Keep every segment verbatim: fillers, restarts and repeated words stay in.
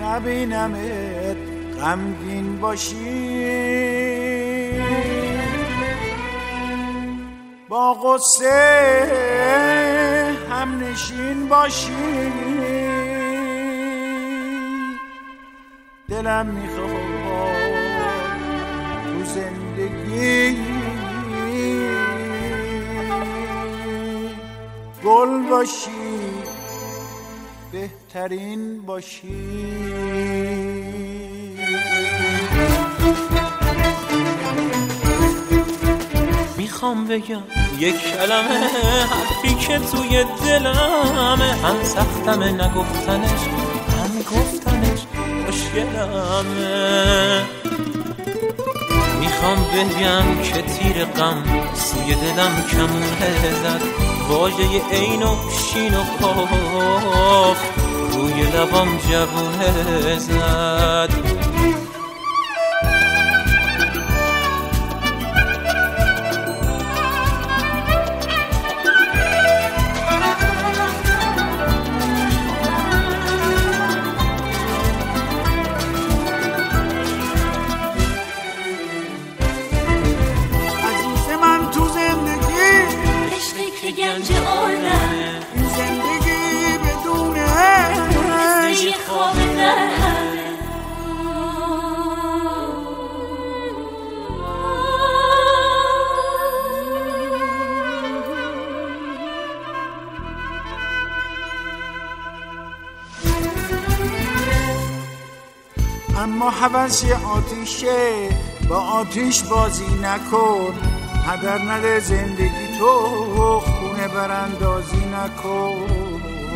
نبینمت غمگین باشی، با غصه هم نشین باشی. دلم میخواد تو زندگی گل باشی، بهترین باشی. میخوام بگم یک کلمه حرفی که توی دلمه، هم سختمه نگفتنش هم گفتنش مشکلمه. میخوام بگم که تیر غم سوی دلم کمونه زد، واژه عین و شین و قاف روی لبام جوونه زد. گنج عالم این زندگی بدونه مثل یه خواب نهمه. اما هوس یه آتیشه، با آتیش بازی نکن. هدر نده زندگی تو، خونه براندازی نکن.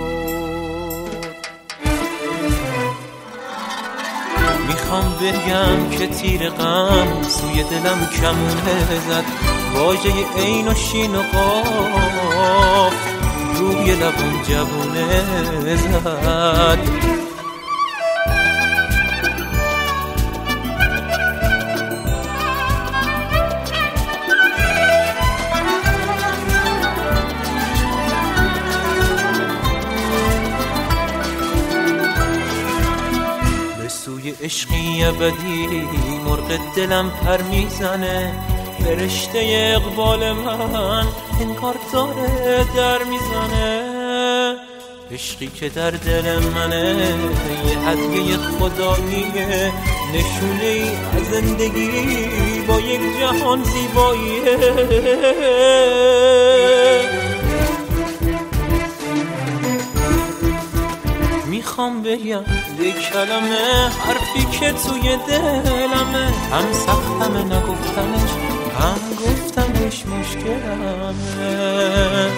میخوام بگم که تیر غم سوی دلم کمونه زد، واژه عین و شین و قاف روی لبم جوونه زد. توی عشقی ابدی مرغ دلم پر میزنه، فرشته اقبال من انگار داره در میزنه. عشقی که در دل منه یه هدیه خداییه، نشونه ای از زندگی با یک جهان زیباییه. میخوام بگم یک کلمه حرفی که توی دلمه، هم سختمه نگفتنش هم گفتنش مشکلمه.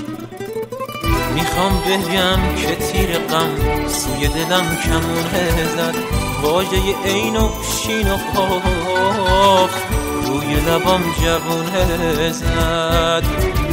میخوام بگم که تیر غم سوی دلم کمونه زد، واژه عین و شین و قاف روی لبام جوونه زد.